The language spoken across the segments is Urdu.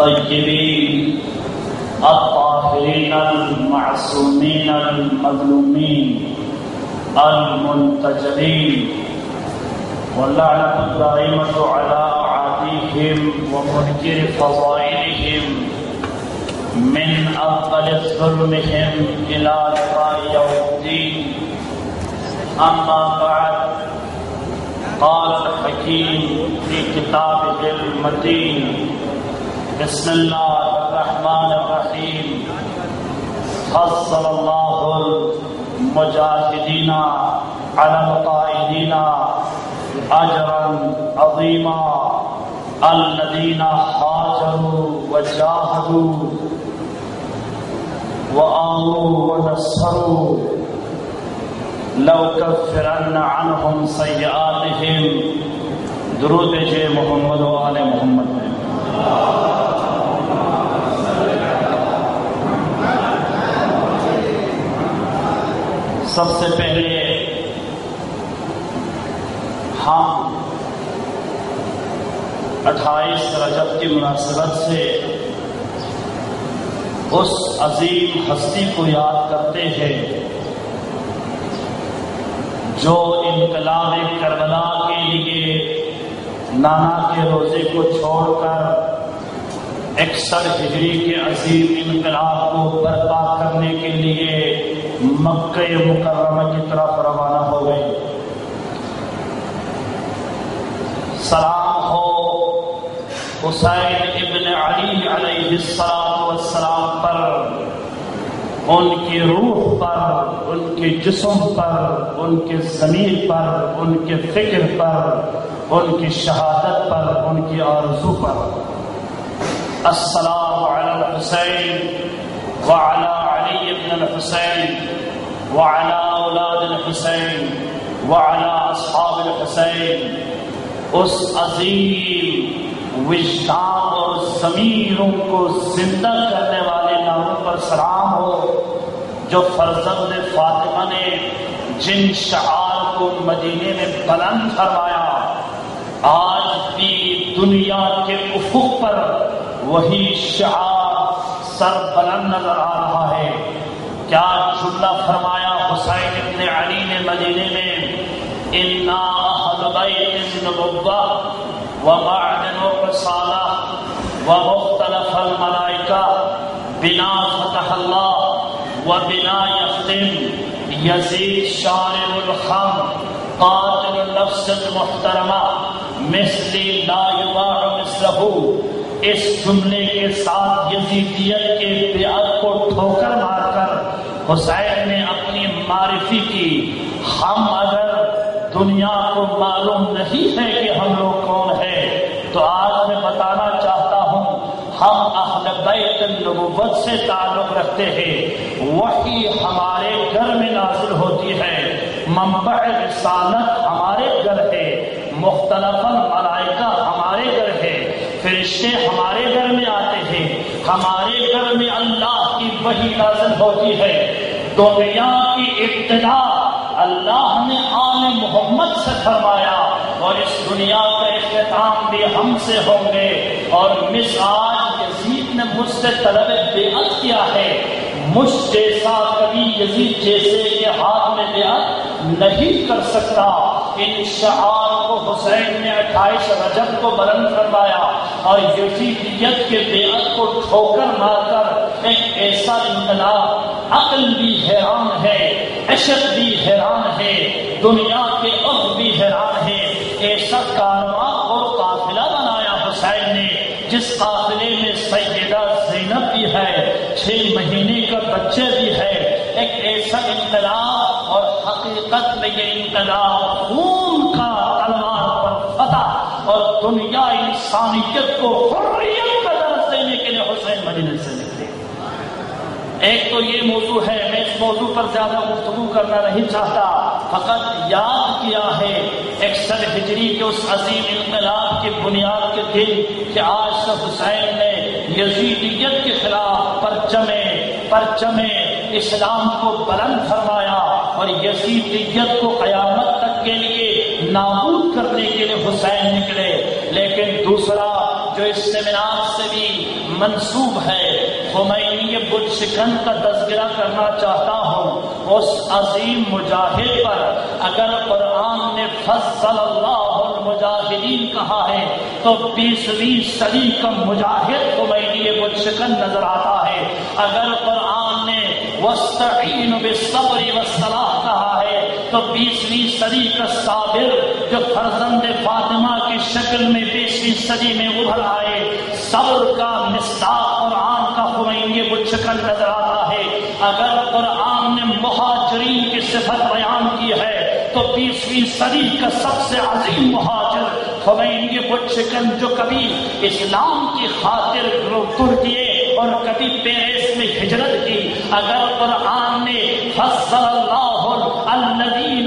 الطيبين الطاهرين المعصومين المظلومين المنتجبين واللعنة الدائمة على أعاديهم ومنكر فضائلهم من أفضل ظلمهم إلى لقاء يوم الدين. أما بعد، قال الحكيم في كتابه المتين: بسم الله الرحمن الرحيم. فضل الله المجاهدين على القائدين أجرا عظيما الذين هاجروا وجاهدوا وآووا ونصروا لو كفرن عنهم سیئاتهم. درود بھیجے محمد و آل محمد میں. سب سے پہلے ہم 28 رجب کی مناسبت سے اس عظیم ہستی کو یاد کرتے ہیں جو انقلاب کربلا کے لیے نانا کے روزے کو چھوڑ کر 61 ہجری کے عظیم انقلاب کو برپا کرنے کے لیے مکہ مکرمہ کی طرف روانہ ہو گئے. سلام ہو حسین ابن علی علیہ السلام پر، ان کی روح پر، ان کے جسم پر، ان کے ضمیر پر، ان کے فکر پر، ان کی شہادت پر، ان کی آرزو پر. السلام علی الحسین وعلی علی بن الحسین وعلی اولاد الحسین وعلی اصحاب الحسین. اس عظیم وجدان اور ضمیروں کو زندہ کرنے والے ناموں پر سلام ہو جو فرزند فاطمہ نے جن شعار کو مدینے میں بلند فرمایا، آج بھی دنیا کے افق پر وہی شعار سر بلند نظر آ رہا ہے. کیا جملہ فرمایا حسین ابن علی نے مدینے میں: انا اہل بیت النبوہ ومعدن الرسالہ ومختلف الملائکہ بنا فتح اللہ وبنا یختم یزید شارب الخم قاتل النفس المحترمہ مثلی لا یباع مثلہ. اس جملے کے ساتھ یزیدیت کے بیعت کو ٹھوکر مار کر حسین نے اپنی معرفی کی. ہم اگر دنیا کو معلوم نہیں ہے کہ ہم لوگ کون ہیں تو آج میں بتانا چاہتا ہوں ہم اہل بیت النبوت سے تعلق رکھتے ہیں. وحی ہمارے گھر میں نازل ہوتی ہے، منبع رسالت ہمارے گھر ہے، مختلف الملائکہ ہمارے گھر ہے، فرشتے ہمارے گھر میں آتے ہیں، ہمارے گھر میں اللہ کی وحی نازل ہوتی ہے. دنیا کی ابتدا اللہ نے آل محمد سے فرمایا اور اس دنیا کا اختتام بھی ہم سے ہوں گے. اور آج یزید نے مجھ سے طلب بیعت کیا ہے. مجھ جیسا کبھی یزید جیسے یہ ہاتھ میں بیعت نہیں کر سکتا. ان شعار کو حسین نے 28 رجب کو بلند فرمایا اور یزیدیت کے بیعت کو ٹھوکر مار کر ایک ایسا انقلاب، عقل بھی حیران ہے، عشق بھی حیران ہے، دنیا کے عقل بھی حیران ہے. ایسا کارواں اور قافلہ بنایا حسین نے جس قافلے میں سیدہ زینب بھی ہے، 6 مہینے کا بچے بھی ہے. ایک ایسا انقلاب، اور حقیقت میں یہ انقلاب خون کا تلوار پر فتح اور دنیا انسانیت کو حریت کا درس دینے کے لیے حسین مدینے سے نکلے. ایک تو یہ موضوع ہے، میں اس موضوع پر زیادہ گفتگو کرنا نہیں چاہتا، فقط یاد کیا ہے 61 ہجری کے اس عظیم انقلاب کی بنیاد کے دن کہ آج تک حسین نے یزیدیت کے خلاف پرچم اسلام کو بلند فرمایا اور یزیدیت کو قیامت تک کے لیے نابود کرنے کے لیے حسین نکلے. لیکن دوسرا جو اس سیمینار سے بھی منسوب ہے۔ خمینی بت شکن کا تذکرہ کرنا چاہتا ہوں اس عظیم مجاہد پر۔ اگر قرآن نے فضل اللہ المجاہدین کہا ہے تو 20ویں صدی کا مجاہد خمینی بت شکن نظر آتا ہے۔ اگر قرآن نے واستعینوا بالصبر والصلاۃ کہا ہے تو 20ویں صدی کا صابر جو فرزند فاطمہ کی شکل میں 20ویں صدی میں ابھر آئے، صبر کا مصداق قرآن کا خمینی بت شکن نظر آتا ہے۔ اگر قرآن نے مہاجرین کی صفت بیان کی ہے تو 20ویں صدی کا سب سے عظیم مہاجر خمینی بت شکن جو کبھی اسلام کی خاطر ترکیے اور کبھی پیرس میں ہجرت کی۔ اگر قرآن نے فضل اللہ الذین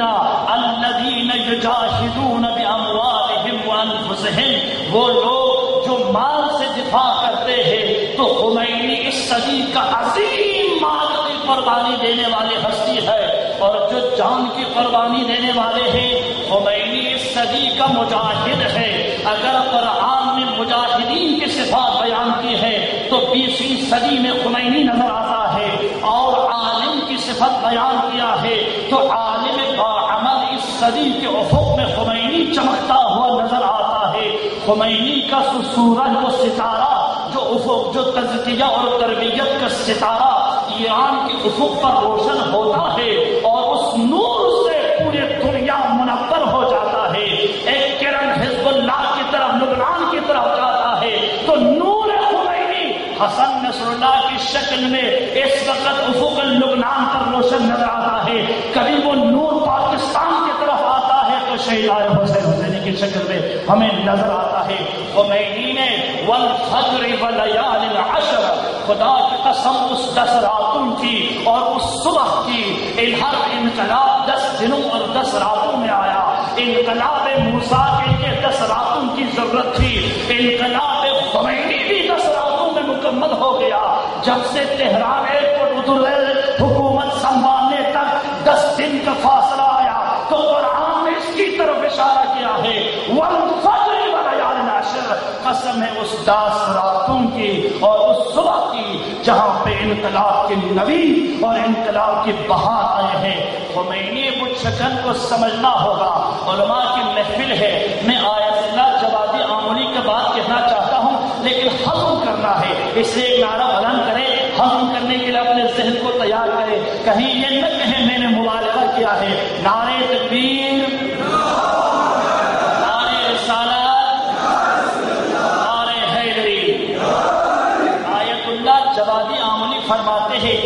یجاہدون باموالہم وانفسہم، وہ لوگ جو مال سے دفاع کرتے ہیں، تو خمینی اس صدی کا عظیم مال کی قربانی دینے والی ہستی ہے، اور جو جان کی قربانی دینے والے ہیں خمینی اس صدی کا مجاہد ہے۔ اگر قرآن نے مجاہدین کی صفات بیان کی ہے تو 20ویں صدی میں خمینی نظر آتا ہے، اور عالم کی صفت بیان کیا ہے تو عالم باعمل اس صدی کے افق میں خمینی چمکتا ہوا نظر آتا ہے۔ خمینی کا سورج و ستارہ جو افق، جو تزکیہ اور تربیت کا ستارہ ایران کے افق پر روشن ہوتا ہے، اور اس نور سے پوری دنیا منور ہو جاتا ہے۔ ایک کرن حزب اللہ کی طرف، لبنان کی طرف جاتا ہے تو نور خمینی حسن نصر اللہ کی شکل میں اس وقت افق لبنان پر روشن نظر آتا ہے۔ کبھی وہ نور پاکستان کی طرف آتا ہے تو شہید حسین حسینی کی شکل میں ہمیں نظر آتا ہے۔ خمینی نے والفجر ولیال العشر، خدا کی قسم اس 10 راتوں کی اور اس صبح کی، ہر انقلاب 10 دنوں اور 10 راتوں میں آیا۔ انقلاب موسیٰ کے لیے 10 راتوں کی ضرورت تھی، انقلاب خمینی بھی 10 راتوں میں مکمل ہو گیا۔ جب سے تہران ایئرپورٹ حکومت سنبھالنے تک 10 دن کا فاصلہ آیا تو قرآن نے اس کی طرف اشارہ کیا ہے، والفجر ولیال العشر، قسم ہے اس 10 راتوں کی اور اس صبح کی جہاں پہ انقلاب کے نبی اور انقلاب کی بہار آئے ہیں۔ خمینی بت شکن کو سمجھنا ہوگا، علماء کی محفل ہے۔ میں آیت اللہ جوادی آمولی کے بات کہنا چاہتا ہوں لیکن ہضم کرنا ہے، اس لیے نعرہ بلند کرے، ہضم کرنے کے لیے اپنے ذہن کو تیار کرے، کہیں یہ نہ کہیں میں نے مبالغہ کیا ہے۔ نعرہ تکبیر، نعرہ رسالت، نعرہ حیدری۔ آیت اللہ جوادی آمولی فرماتے ہیں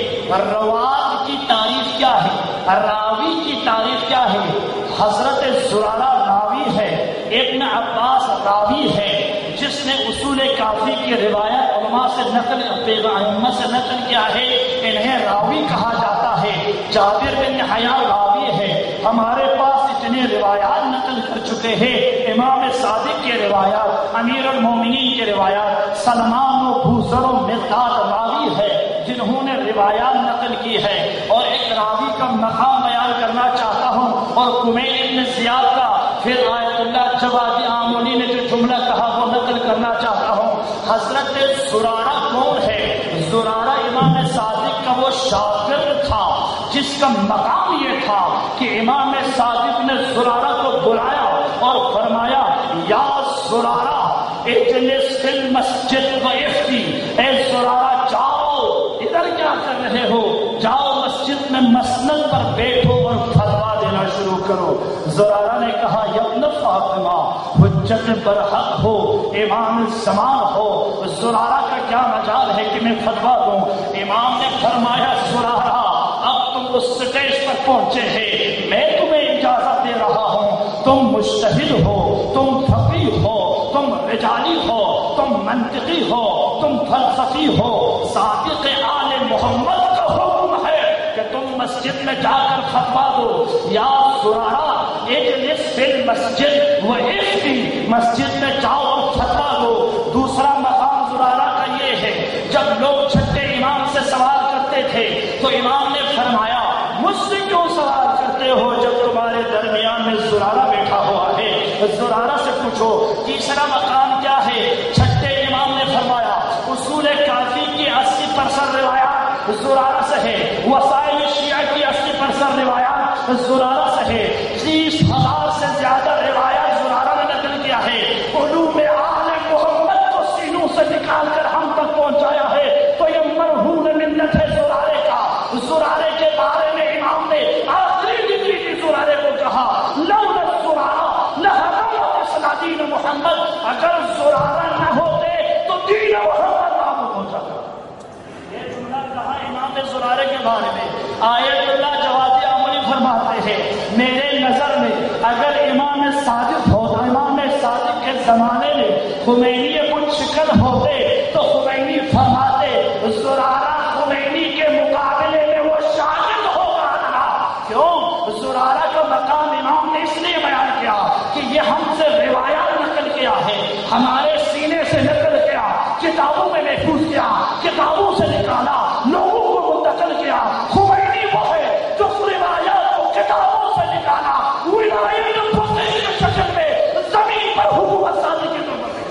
رواد کی تعریف کیا ہے، راوی کی تعریف کیا ہے؟ حضرت زرارہ راوی ہے، ابن عباس راوی ہے، جس نے اصول کافی کی روایت علماء سے نقل، ائمہ سے نقل کیا ہے، انہیں راوی کہا جاتا ہے۔ جابر بن حیان راوی ہے، ہمارے پاس اتنے روایات نقل کر چکے ہیں، امام صادق کے روایات، امیر المومنین کے روایات، سلمان و بوذر و مقداد راوی ہے جنہوں نے روایات نقل کی ہے۔ اور ایک راوی کا مقام بیان کرنا چاہتا ہوں، اور کمیل ابن زیاد کا پھر آیت اللہ جوادی آمولی نے جو جملہ کہا وہ نقل کرنا چاہتا ہوں۔ حضرت زرارہ کون ہے؟ زرارہ امام صادق کا وہ شاگرد تھا جس کا مقام یہ تھا کہ امام صادق نے زرارہ کو بلایا اور فرمایا یا زرارہ اجلس فی المسجد و افتی، اے زرارہ جاؤ، ادھر کیا کر رہے ہو، جاؤ مسجد میں مسند پر بیٹھو اور فتویٰ دینا شروع کرو۔ زرارہ نے کہا یا ابن فاطمہ، حجت برحق ہو، امام زمان ہو، زرارہ کا کیا مجال ہے کہ میں فتویٰ دوں؟ امام نے فرمایا زرارہ اب تم اس سٹیج پر پہنچے ہیں، میں تمہیں اجازت دے رہا ہوں، تم مجتہد ہو، تم فقیہ ہو، تم رجالی ہو، تم منطقی ہو، تم فلسفی ہو، صادق آل محمد کا حکم ہے کہ تم مسجد میں جا کر فتویٰ دو۔ یا زرارہ اجلس فی المسجد و افتی، مسجد میں جاؤ اور فتویٰ دو۔ دوسرا مقام زرارہ کا یہ ہے، جب لوگ چھٹے امام سے سوال کرتے تھے تو امام نے فرمایا مجھ سے کیوں سوال کرتے ہو جب تمہارے درمیان میں زرارہ بیٹھا ہوا ہے، زرارہ سے پوچھو۔ تیسرا مقام کیا ہے؟ چھٹے امام نے فرمایا اصول 80% روایات زرارہ سے ہے، وسائل شیعہ کی 80% روایات زرارہ سے ہے، 30,000 سے زیادہ روایات زرارہ نے نقل کیا ہے، علوم آل محمد کو سینوں سے نکال کر ہم تک پہنچایا ہے، تو یہ مرہون منت ہے زرارے کا۔ زرارے کے بارے میں امام نے آخری ڈگری کی زرارے کو کہا لولا الزرارہ لہدمت اسنادین محمد، اگر زرارہ نہ ہوتے تو دین محمد نابود ہو جاتا۔ یہ جملہ کہا امام نے زرارے کے بارے میں۔ آیت اللہ جوادی عملی فرماتے ہیں میرے نظر میں اگر امام صادق ہوتا، امام صادق کے زمانے میں خمینی کچھ شکل ہوتے تو خمینی فرماتے زرارہ خمینی کے مقابلے میں وہ شاگرد ہوگا تھا۔ کیوں؟ زرارہ کا مقام امام نے اس لیے بیان کیا کہ یہ ہم سے روایات نقل کیا ہے، ہمارے سینے سے نقل کیا، کتابوں میں محفوظ کیا، کتابوں سے نکالا، لوگوں کو منتقل کیا۔ خمینی وہ ہے جو روایات کو کتابوں سے نکالا، ولایت فقیہ کی شکل میں زمین پر حکومت سازی کے طور پر۔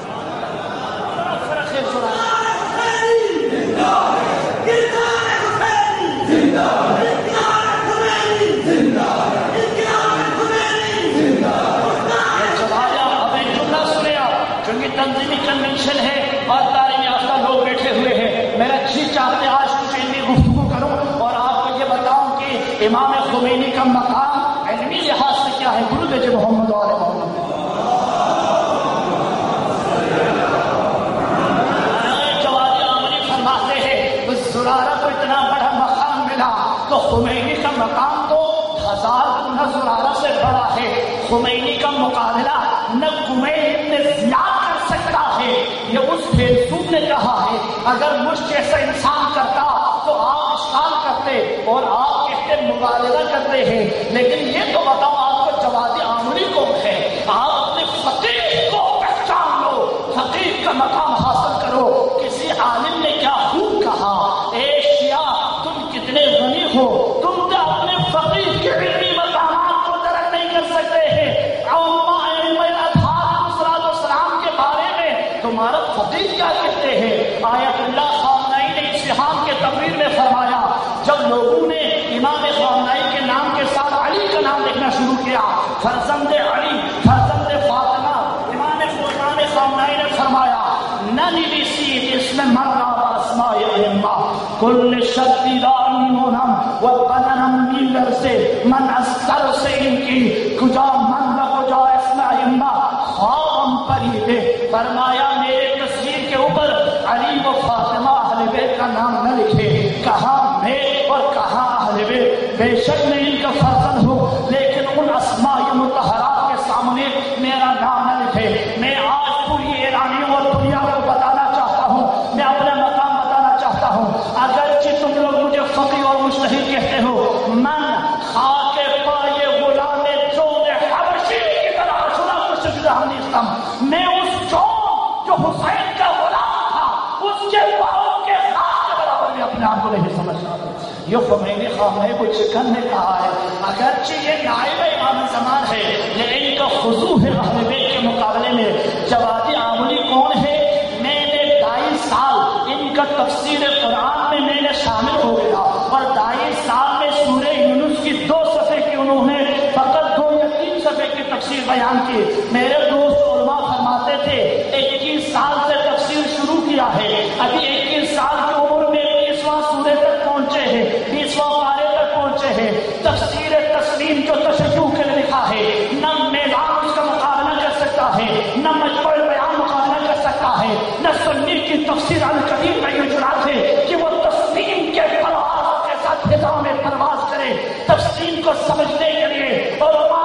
تنظیمی کنونشن ہے اور تعلیم یافتہ لوگ بیٹھے ہوئے ہیں، میرا جی چاہتے آج کچھ علمی گفتگو کروں اور آپ کو یہ بتاؤں کہ امام خمینی کا مقام علمی لحاظ سے کیا ہے۔ درود بھیجے محمد و آل محمد۔ جوادی عاملی فرماتے ہیں زرارہ کو اتنا بڑا مقام ملا تو خمینی کا مقام تو 1000 گنا زرارہ سے بڑا ہے۔ خمینی کا مقابلہ نہ خمینی ابن زیاد سکتا ہے، یہ اس فیلسوف نے کہا ہے۔ اگر مجھ جیسا انسان کرتا تو آپ اشکال کرتے اور آپ کہتے مبالغہ کرتے ہیں، لیکن یہ تو بتاؤ آپ کو جوادی عاملی کون ہے؟ آپ اپنے فقیہ کو پہچان لو، فقیہ کا مقام حاصل کرو۔ کسی عالم نے کیا خوب کہا، اے شیعہ تم کتنے غنی ہو، تم تو اپنے فقیہ کے علمی مقامات کو درک نہیں کر سکتے ہیں۔ تمہارا فقیہ کیا کہتے ہیں؟ آیت اللہ خامنائی نے اتحاد کے تقریر میں فرمایا جب لوگوں نے امام خامنائی کے نام کے ساتھ علی کا نام لکھنا شروع کیا، فرزند علی، فرزند فاطمہ، امام خامنائی نے فرمایا نہ نویسی اس میں مرنا اسماء ائمہ کل شدیدانم و بننم میلر سے من استر سے ان کی کجا من و کجا اسماء ائمہ خوابم پریدے۔ فرمایا میرے تصویر کے اوپر علی و فاطمہ اہل بیت کا نام نہ لکھے، کہاں میں اور کہاں اہل بیت۔ بے شک میں ان کا فرزند ہوں لیکن ان اسماء مطہرات کے سامنے میرا نام نہ لکھے۔ میں آج پوری ایرانیوں اور دنیا کو بتانا چاہتا ہوں، میں اپنا مقام بتانا چاہتا ہوں۔ اگرچہ تم لوگ مجھے فقیہ اور مجتہد کہتے ہو، من خاک پائے غلام جود حبشی کی طرح شدہ مشجدہ نیستم، میں اس جو حسین کا غلام تھا اس کے پاؤں کے خاک کے برابر میں اپنے آپ کو نہیں سمجھتا۔ یہ خمینی خامنہ کو چکن نے کہا ہے، اگرچہ یہ نائب امام زمان ہے لیکن ان کا خضوع ہے اہل بیت کے مقابلے میں۔ جوادی عاملی کون ہے؟ میں نے 2.5 سال ان کا تفسیر قرآن میں نے شامل ہو گیا اور 2.5 سال میں سورہ یونس کی 2 صفحے کی انہوں نے فقط 2 یا 3 صفحے کی تفسیر بیان کی۔ میرے دوست علماء فرماتے تھے 21 سال سے تفسیر شروع کیا ہے، ابھی 21 سال کی عمر میں 20واں سورہ تک پہنچے ہیں، 20واں پارے تک پہنچے ہیں۔ تفسیر تسلیم جو تشیع کے لیے لکھا ہے، نہ میدان اس کا مقابلہ کر سکتا ہے، نہ مجموع بیان مقابلہ کر سکتا ہے، نہ سنی کی تفسیر الکبیر میں یہ جرات ہے کہ وہ تسلیم کے پرواز کے ساتھ فضا میں پرواز کرے۔ تفسیر کو سمجھنے کے لیے علماء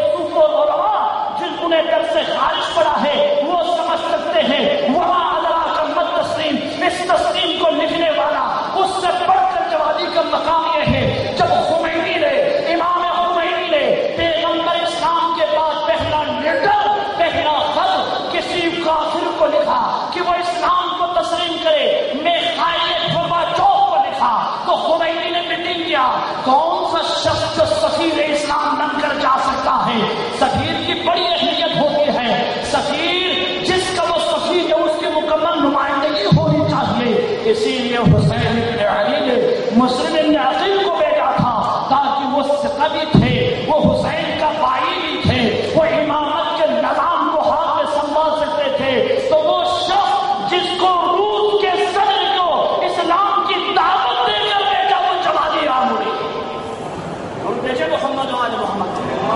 جن نے در سے خارج پڑا ہے وہ سمجھ سکتے ہیں۔ وما ادراک ما التسلیم، اس تسلیم کو لکھنے والا اس سے بڑھ کر جوادی کا مقام یہ ہے جب خمینی نے، امام خمینی نے پیغمبر اسلام کے بعد پہلا لیٹر، پہلا خط کسی کافر کو لکھا کہ وہ اسلام کو تسلیم کرے، میخائیل گورباچوف کو لکھا تو خمینی نے میٹنگ کیا۔ کون سا شخص جو سفیر اسلام بن کر جا سکتا ہے؟ سفیر کی بڑی اہمیت ہوتی ہے، سفیر جس کا وہ سفیر ہے اس کی مکمل نمائندگی ہونی چاہیے۔ اسی لیے حسین ابن علی نے مسلم ابن عقیل کو بھیجا تھا تاکہ وہ ثقہ بھی تھے، وہ حسین کا بھائی بھی تھے، وہ امامت کے نظام کو ہاتھ میں سنبھال سکتے تھے، تو وہ شخص جس کو روس کے صدر کو اسلام کی دعوت دے کر بھیجا وہ جوادی آموری اور دیکھے محمد و آل محمد۔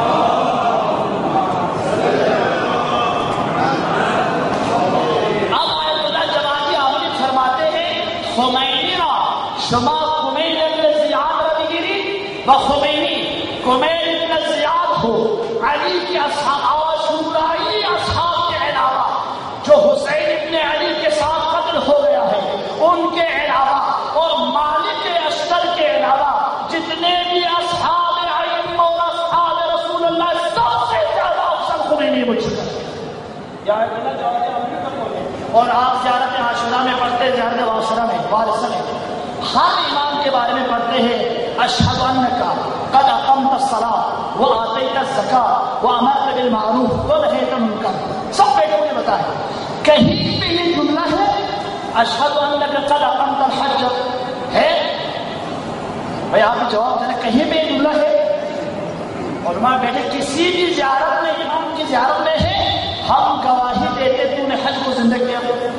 اب آیت اللہ جوادی آموری فرماتے ہیں خمینی را شما خمین ابن زیاد را بگیری و خمینی خمین ابن زیاد ہو علی کے اصحاب شورای اصحاب کے علاوہ جو حسین ابن علی کے ساتھ قتل ہو گیا ہے ان کے علاوہ اور مالک اشتر کے علاوہ جتنے بھی اصحاب ائمہ اور اصحاب رسول اللہ سب سے زیادہ افضل خمینی مجھے اور آپ زیارت عاشورہ میں پڑھتے ہیں، زیارت عاشورہ میں وارثہ میں ہر امام کے بارے میں پڑھتے ہیں اشہد انک قد اقمت الصلاۃ وآتیت الزکاۃ وامرت بالمعروف ونہیت عن المنکر، سب بیٹوں نے بتایا۔ کہیں پہ یہ جملہ ہے اشہد انک قد اقمت الحج ہے؟ بھائی آپ جواب دینا، کہیں پہ یہ جملہ ہے؟ اور ماں بیٹے کسی بھی زیارت میں امام کی زیارت میں ہے ہم گواہی دیتے تو نے حج کو زندہ کیا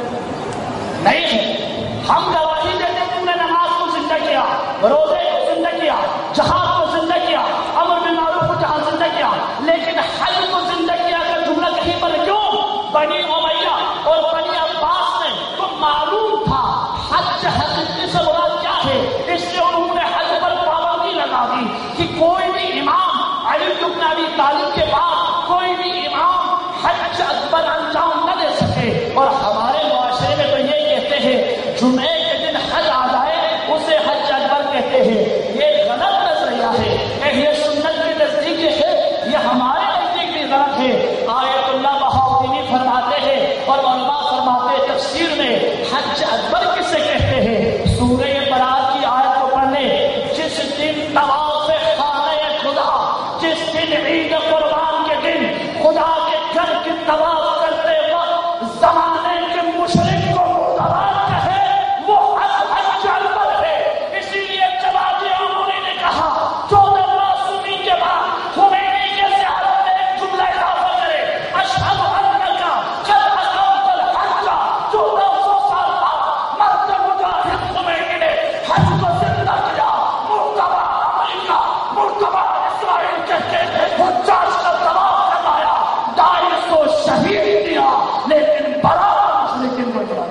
نہیں ہے، ہم گواہی دیتے تو نے نماز کو زندہ کیا، روزے کو زندہ کیا، جہاد کو زندہ کیا، امر بالمعروف کو جہاں زندہ کیا، لیکن حج کو زندہ کیا کا جملہ کہیں پر کیوں؟ بنی امیہ اور بنی عباس نے تو معلوم تھا حج حقیقی سے مراد کیا ہے، اس لیے انہوں نے حج پر پابندی لگا دی کہ کوئی بھی امام علی بن ابی طالب کے بعد کوئی بھی امام حج اکبر انجام نہ دے سکے۔ اور ہمارے معاشرے میں تو یہ کہتے ہیں جمعے کے دن حج آ جائے اسے حج اکبر کہتے ہیں، یہ غلط نظریہ ہے، یہ سنت کے نزدیک ہے، یہ ہمارے نزدیک بھی غلط ہے۔ آیت اللہ بہاؤدینی فرماتے ہیں اور علماء فرماتے ہیں تفسیر میں حج اکبر کسے کہتے ہیں؟ سورہ برات کی آیت کو پڑھنے جس دن طواف خانہ خدا، جس دن عید قربان کے دن خدا کے گھر کی طواف کرتے وقت زمانے کے مشرک کو مردار کہے وہ حج اکبر ہے۔ اسی لیے جوادی آموری نے کہا 14 معصومین کے بعد خمینی کے زیارت میں ایک جملہ اضافہ کرے اشہد انک قد اقمت الحج، 1400 سال بعد مرد مجاہد خمینی نے حج کو زندہ کیا۔ مرتبہ امریکہ، مرتبہ اسرائیل کہتے ہیں حجاج کا طواف کروایا، 250 شہید دیا، لیکن برابر مشرکین کو جواب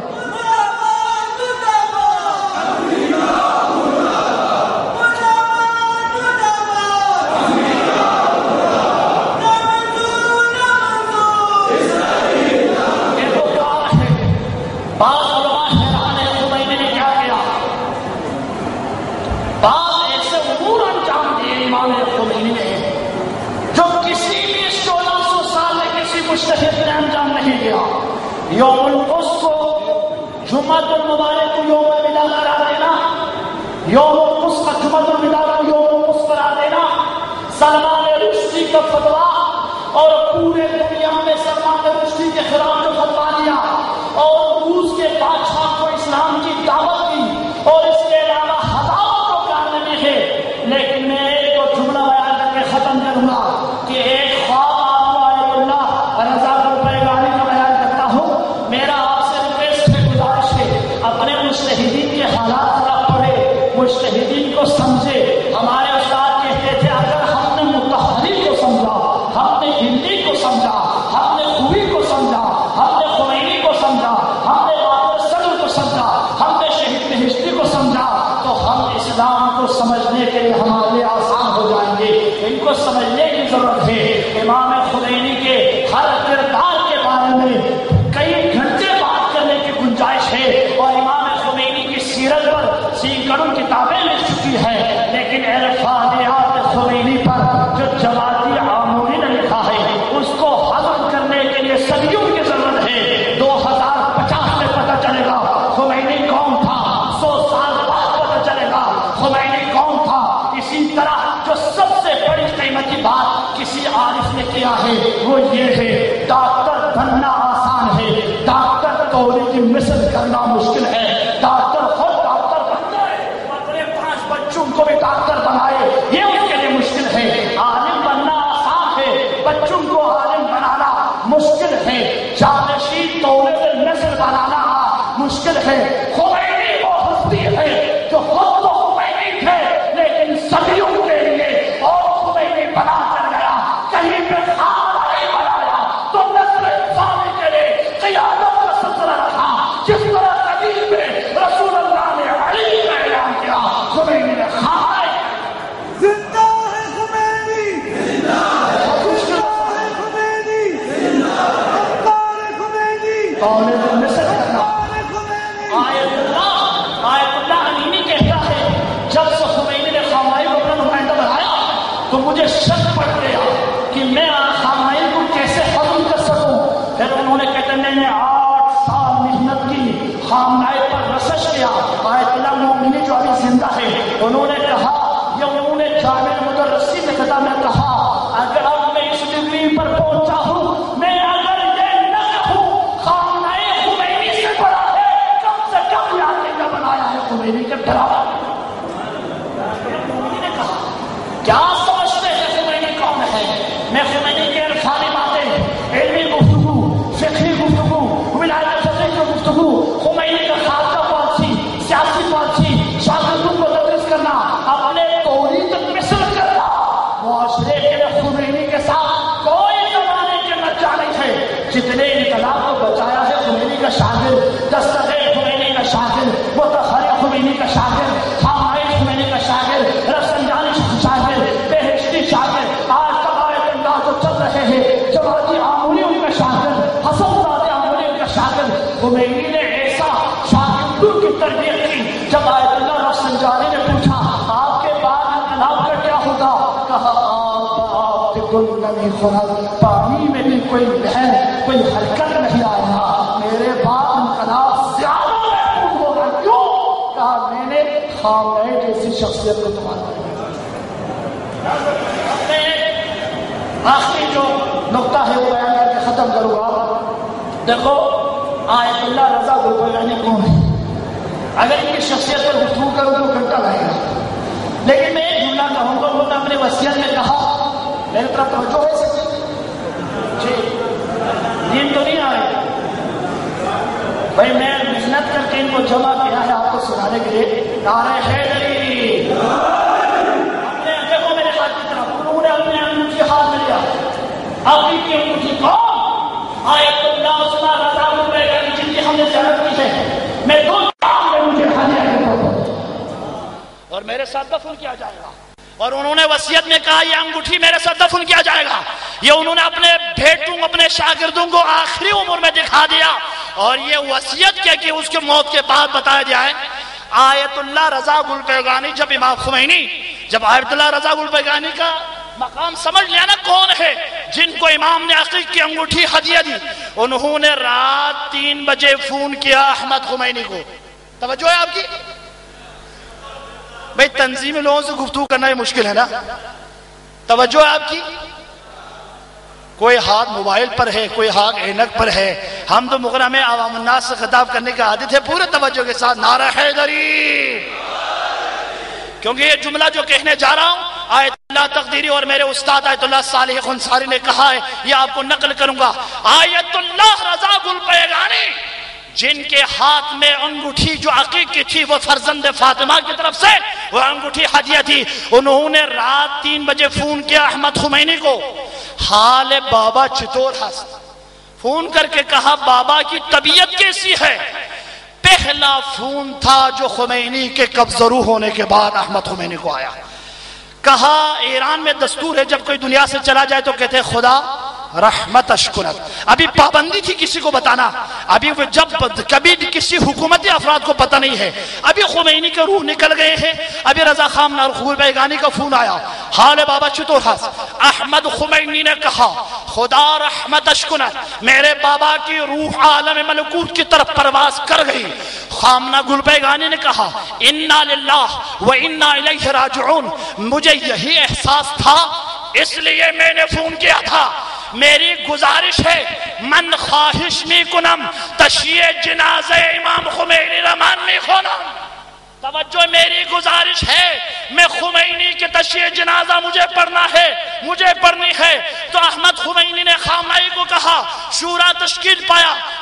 مشتہد نے انجام نہیں دیا۔ یوم القدس کو جمعۃ المبارک کو یوم الوداع قرار دینا، یوم القدس کا جمعۃ الوداع کو یوم القدس قرار دینا، سلمان رشدی کا فتویٰ اور پورے دنیا میں سلمان رشدی کے خلاف جو فتویٰ دیا اور روس کے بادشاہ کو اسلام کی دعوت دی اور اس کے علاوہ ہزاروں کو کارنامے ہیں، لیکن میں ایک دو جملہ بیان کر کے ختم کروں گا کہ ایک خواب رضا پیغانی کا بیان کرتا ہوں۔ میرا آپ سے ریکویسٹ ہے، گزارش ہے، اپنے مجتہدین کے حالات ذرا پڑھے، مجتہدین کو سمجھے۔ ہمارے استاد کہتے تھے اگر ہم نے متحری کو سمجھا، ہم نے ہندی کو سمجھا، ہم نے خوبی کو سمجھا، ہم نے خمینی کو سمجھا، ہم نے بابر صدر کو سمجھا، ہم نے شہید بہشتی کو سمجھا، تو ہم اسلام کو سمجھنے کے لیے ہمارے لیے آسان ہو جائیں گے۔ ان کو سمجھنے کی ضرورت ہے۔ امام خمینی کے ہر کردار کے بارے میں کئی گھنٹے بات کرنے کی گنجائش ہے اور امام خمینی کی سیرت پر سینکڑوں کتابیں لکھ چکی ہے، لیکن عرفانیات خمینی پر جو جوادی آموری نے لکھا ہے اس کو ہضم کرنے کے لیے صدیوں کی ضرورت ہے۔ 2050 میں پتہ چلے گا خمینی کون تھا، 100 سال بعد پتہ چلے گا خمینی کون تھا۔ اسی طرح جو سب سے بڑی قیمتی بات کسی عارف نے کیا ہے وہ یہ ہے ڈاکٹر بننا آسان ہے، ڈاکٹر توڑی کی مثل کرنا مشکل ہے۔ ڈاکٹر خود ڈاکٹر شخصیت ہے، خمینی وہ ہستی ہے جو خود تو خمینی تھے لیکن صدیوں کے لیے اور خمینی بنا کر گیا، کہیں پہ خامنہ نہیں بنایا تو نسل انسانی کے لیے قیادت کا سلسلہ رکھا۔ جس طرح قدیم میں رسول اللہ نے علی کا اعلان کیا، خمینی نے خامنہ زندہ ہے خمینی، زندہ ہے خمینی، افکار خمینی، اور مصر کرنا آیت اللہ علیمی کہتا ہے جب سے خمینی نے خامنہئی کو اپنا نمائندہ بنایا تو مجھے شک پڑ گیا کہ میں خامنہئی کو کیسے ختم کر سکوں۔ پھر انہوں نے کہتے ہیں میں 8 سال محنت کی، خامنہئی پر رسش کیا۔ آیت اللہ مومنی جو ابھی زندہ ہے انہوں نے کہا، یا انہوں نے جامع مدرسی میں خطاب میں کہا، اگر اب میں اس ڈگری پر پہنچا ہوں، میں اگر یہ نہ کہوں خامنہئی خمینی سے بڑا ہے، کم سے کم یاد کا بنایا ہے خمینی کے برابر۔ نے کہا کیا سمجھتے ہیں خمینی کون ہے؟ میں خمینی کی عرفانی باتیں، علمی گفتگو، فقہی گفتگو، ولایت فقہ کی گفتگو، خمینی کا خارجہ پالیسی، سیاسی پالیسی، شاگردوں کو تدریس کرنا، اپنے توری تک مصر کرنا، معاشرے کے خمینی کے ساتھ کوئی زمانے کے نچا نہیں ہے۔ جتنے انقلاب کو بچایا ہے خمینی کا شاگرد، دستگیر خمینی کا شاگرد، متحرک خمینی کا شاگرد، خامنہئی خمینی کا شاگرد، رفسنجانی شاگرد، بہشتی شاگرد، آج تک آیت اللہ جو چل رہے ہیں، جماعتی آمولی ان کا شاگرد، حسن زادہ آمولی ان کا شاگرد۔ خمینی نے ایسا شاگردوں کی تربیت کی، جب آیت اللہ رفسنجانی نے پوچھا آپ کے بعد انقلاب کا کیا ہوگا؟ کہا آپ گل نہیں خورد، پانی میں بھی کوئی لہر، کوئی حرکت نہیں آیا، میرے بعد انقلاب زیادہ محفوظ ہوگا۔ کیوں؟ کہا میں نے خامنہئی جیسی شخصیت کو تمہارا آخری جو نقطہ ہے وہ بیان کر کے ختم کروں گا۔ دیکھو آیت اللہ رضا گلپایگانی کون ہے؟ اگر ان کی شخصیت پر گفتگو کروں تو گھنٹہ لگے گا، لیکن میں ایک جملہ کہوں گا۔ انہوں نے اپنے وصیت میں کہا، میری طرف توجہ ہے سکتی جی، نیند تو نہیں آ رہی بھائی، میں محنت کر کے ان کو جمع کیا ہے آپ کو سنانے کے لیے۔ نعرہ حیدری، اپنے دیکھو میرے ہاتھ کی طرف، انہوں نے اپنے انگوٹھی ہاتھ میں لیا، اپنی کی انگوٹھی کون؟ آیت اللہ عثمان رضا گلپایگانی جن کی ہم نے زیارت کی ہے، میں دو مجھے ہدیہ کے طور پر اور میرے ساتھ دفن کیا جائے گا۔ اور انہوں نے وصیت میں کہا یہ انگوٹھی میرے ساتھ دفن کیا جائے گا۔ یہ انہوں نے اپنے بیٹوں اپنے شاگردوں کو آخری عمر میں دکھا دیا، اور یہ وصیت کیا کہ اس کے موت کے بعد بتایا جائے۔ آیت اللہ رضا گلپایگانی جب امام خمینی جب آیت اللہ رضا گلپایگانی کا مقام سمجھ لیا نا کون ہے جن کو امام نے عقیق کی انگوٹھی ہدیہ دی، انہوں نے رات 3 بجے فون کیا احمد خمینی کو۔ توجہ ہے آپ کی بھئی، تنظیمی لوگوں سے گفتگو کرنا یہ مشکل ہے نا، توجہ ہے آپ کی؟ کوئی ہاتھ موبائل پر ہے، کوئی ہاتھ اینک پر ہے، ہم تو مغرہ میں عوام الناس سے خطاب کرنے کا عادت ہے پورے توجہ کے ساتھ، نعرہ حیدری، کیونکہ یہ جملہ جو کہنے جا رہا ہوں آیت اللہ تقدیری اور میرے استاد آیت اللہ صالح خنساری نے کہا ہے، یہ آپ کو نقل کروں گا۔ آیت اللہ رضا گلپایگانی جن کے ہاتھ میں انگوٹھی جو عقیق کی تھی وہ فرزند فاطمہ کی طرف سے وہ انگوٹھی ہدیہ تھی، انہوں نے رات 3 بجے فون کیا احمد خمینی کو، حال بابا چطور ہست، فون کر کے کہا بابا کی طبیعت کیسی ہے؟ پہلا فون تھا جو خمینی کے قبضہ روح ہونے کے بعد احمد خمینی کو آیا۔ کہا ایران میں دستور ہے جب کوئی دنیا سے چلا جائے تو کہتے ہیں خدا رحمت اشکنت، ابھی پابندی تھی کسی کو بتانا، ابھی جب کبھی کسی حکومتی افراد کو پتہ نہیں ہے، ابھی خمینی کے روح نکل گئے ہیں، ابھی رضا خان گلپایگانی کا فون آیا، حال بابا چطور ہست؟ احمد خمینی نے کہا خدا رحمت اشکنت، میرے بابا کی روح عالم ملکوت کی طرف پرواز کر گئی۔ خامنہ گلپایگانی نے کہا انا للہ و انا الیہ راجعون، مجھے یہی احساس تھا اس لیے میں نے فون کیا تھا، میری گزارش ہے من خواہش می کنم تشییع جنازہ امام خمینی رمان می خونم، توجہ میری گزارش ہے میں خمینی کے تشییع جنازہ مجھے پڑھنی ہے۔ تو احمد خمینی نے خامنہئی کو کہا، شورا تشکیل پایا،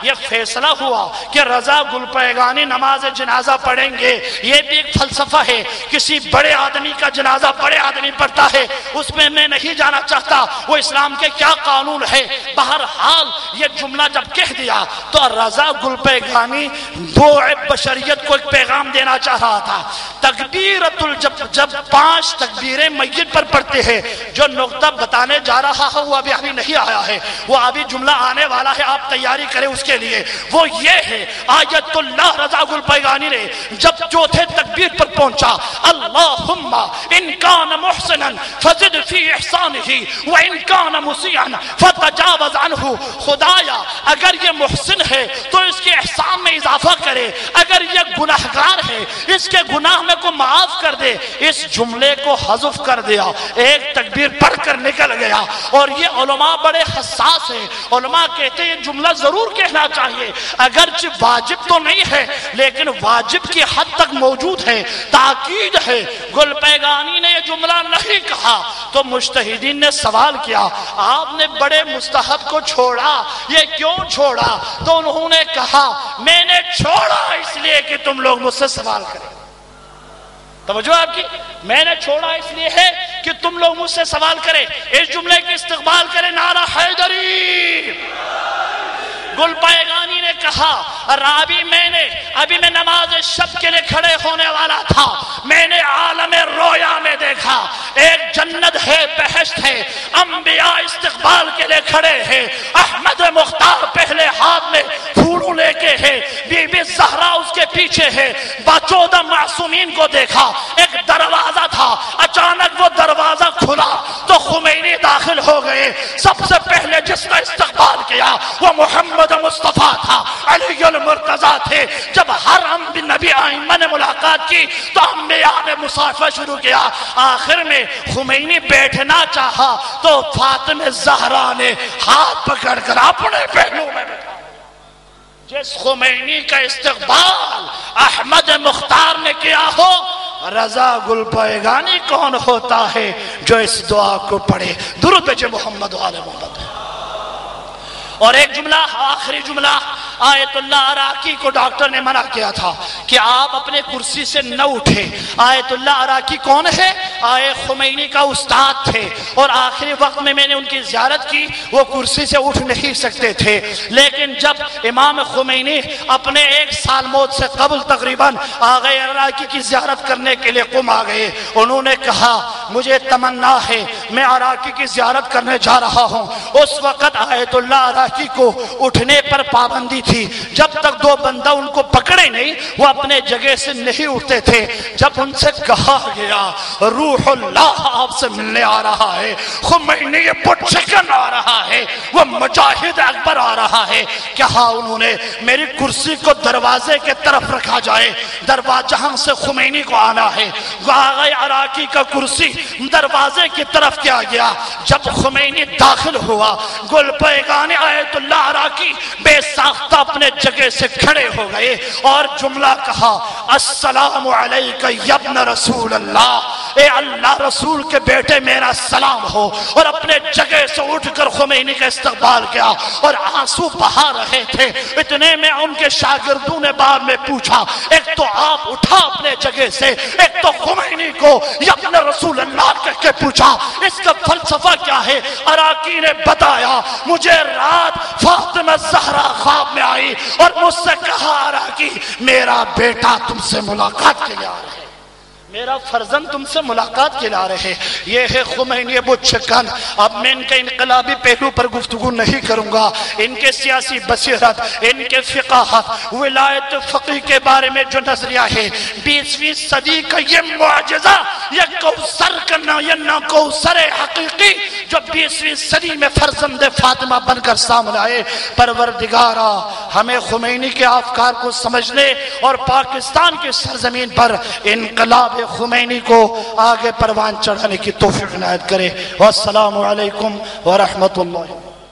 یہ فیصلہ ہوا کہ رضا گلپایگانی نماز جنازہ پڑھیں گے، یہ بھی ایک فلسفہ ہے، کسی بڑے آدمی کا جنازہ بڑے آدمی پڑھتا ہے، اس میں میں نہیں جانا چاہتا وہ اسلام کے کیا قانون ہے۔ بہرحال یہ جملہ جب کہہ دیا تو رضا گلپایگانی بشریت کو ایک پیغام دینا چاہ رہا تھا۔ تکبیرۃ جب 5 تکبیریں میت پر پڑھتے ہیں، جو نقطہ بتانے جا رہا ہے وہ ابھی نہیں آیا ہے، وہ ابھی جملہ آنے والا ہے، آپ تیاری کریں اس کے لیے۔ وہ یہ ہے آیت اللہ رضا گلپایگانی نے جب چوتھے تکبیر پر پہنچا، اللہم ان کان محسنا فزد فی احسانہ وان کان مسیئا فتجاوز عنہ، خدایا اگر یہ محسن ہے تو اس کے احسان میں اضافہ کرے، اگر یہ گناہگار ہے اس کے گناہ میں کو معاف کر دے۔ اس جملے کو حذف کر دیا، ایک تکبیر پڑھ کر نکل گیا۔ اور یہ علماء بڑے حساس ہیں، علماء کہتے ہیں یہ جملہ ضرور کہنا چاہیے، اگرچہ واجب تو نہیں ہے لیکن واجب کی حد تک موجود ہے، تاکید ہے۔ گلپایگانی نے یہ جملہ نہیں کہا تو مجتہدین نے سوال کیا آپ نے بڑے مستحب کو چھوڑا، یہ کیوں چھوڑا؟ تو انہوں نے کہا میں نے چھوڑا اس لیے کہ تم لوگ مجھ سے سوال کریں۔ توجہ آپ کی، میں نے چھوڑا اس لیے ہے کہ تم لوگ مجھ سے سوال کریں۔ اس جملے کی استقبال کریں، نعرہ حیدری۔ گلپایگانی نے کہا رابی ابھی میں نماز شب کے لیے کھڑے ہونے والا تھا، میں نے عالم رویا میں دیکھا ایک جنت ہے، بہشت ہے، انبیاء استقبال کے لیے کھڑے ہیں، احمد مختار پہلے ہاتھ میں پھولوں لے کے ہے، بی بی زہرا اس کے پیچھے ہے، 14 معصومین کو دیکھا، ایک دروازہ تھا، اچانک وہ دروازہ کھلا تو خمینی داخل ہو گئے۔ سب سے پہلے جس کا استقبال کیا وہ محمد مصطفیٰ تھا، علی المرتضیٰ تھے۔ جب ہر نبی ائمہ نے ملاقات کی تو انبیاء نے مصافحہ شروع کیا۔ آخر میں خمینی بیٹھنا چاہا تو فاطمہ زہرا نے ہاتھ پکڑ کر اپنے پہلو میں بیٹھا۔ جس خمینی کا استقبال احمد مختار نے کیا ہو، رضا گلپایگانی کون ہوتا ہے جو اس دعا کو پڑھے؟ درود بھیجے محمد و آل محمد۔ اور ایک جملہ، آخری جملہ، آیت اللہ عراقی کو ڈاکٹر نے منع کیا تھا کہ آپ اپنے کرسی سے نہ اٹھیں۔ آیت اللہ عراقی کون ہے؟ آئے خمینی کا استاد تھے، اور آخری وقت میں نے ان کی زیارت کی، وہ کرسی سے اٹھ نہیں سکتے تھے، لیکن جب امام خمینی اپنے 1 سال موت سے قبل تقریباً آغا عراقی کی زیارت کرنے کے لیے قم آ گئے، انہوں نے کہا مجھے تمنا ہے میں عراقی کی زیارت کرنے جا رہا ہوں۔ اس وقت آیت اللہ عراقی کو اٹھنے پر پابندی تھی، جب تک 2 بندہ ان کو پکڑے نہیں وہ اپنے جگہ سے نہیں اٹھتے تھے۔ جب ان سے کہا گیا روح اللہ آپ سے ملنے آ رہا ہے، خمینی یہ پٹ چکن آ رہا ہے، وہ مجاہد اکبر آ رہا ہے، کہا انہوں نے میری کرسی کو دروازے کے طرف رکھا جائے، دروازہ سے خمینی کو آنا ہے۔ آغا عراقی کا کرسی دروازے کی طرف کیا گیا۔ جب خمینی داخل ہوا، گلپایگانی آیت اللہ عراقی بے ساختہ اپنے جگہ سے کھڑے ہو گئے اور جملہ کہا السلام علیکہ یا ابن رسول اللہ، اے اللہ رسول کے بیٹے میرا سلام ہو، اور اپنے جگہ سے اٹھ کر خمینی کا استقبال کیا اور آنسو بہا رہے تھے۔ اتنے میں ان کے شاگردوں نے بعد میں پوچھا ایک تو آپ اٹھا اپنے جگہ سے، ایک تو خمینی کو یا ابن رسول اللہ کہہ کے پوچھا، اس کا فلسفہ کیا ہے؟ عراقی نے بتایا مجھے رات فاطمہ زہرا خواب میں آئی اور مجھ سے کہا عراقی میرا بیٹا تم سے ملاقات کے لیے آ رہا ہے، میرا فرزند تم سے ملاقات کے لیے آ رہے۔ یہ ہے خمینی ابو چکن۔ اب میں ان کے انقلابی پہلو پر گفتگو نہیں کروں گا، ان کے سیاسی بصیرت، ان کے فقاہت، ولایت فقہ کے بارے میں جو نظریہ ہے، 20ویں صدی کا یہ معجزہ، یہ کوثر کا یہ کوثر حقیقی جو 20ویں صدی میں فرزند فاطمہ بن کر سامنے آئے۔ پروردگارا ہمیں خمینی کے افکار کو سمجھنے اور پاکستان کی سرزمین پر انقلاب خمینی کو آگے پروان چڑھانے کی توفیق عنایت کرے۔ والسلام علیکم ورحمۃ اللہ۔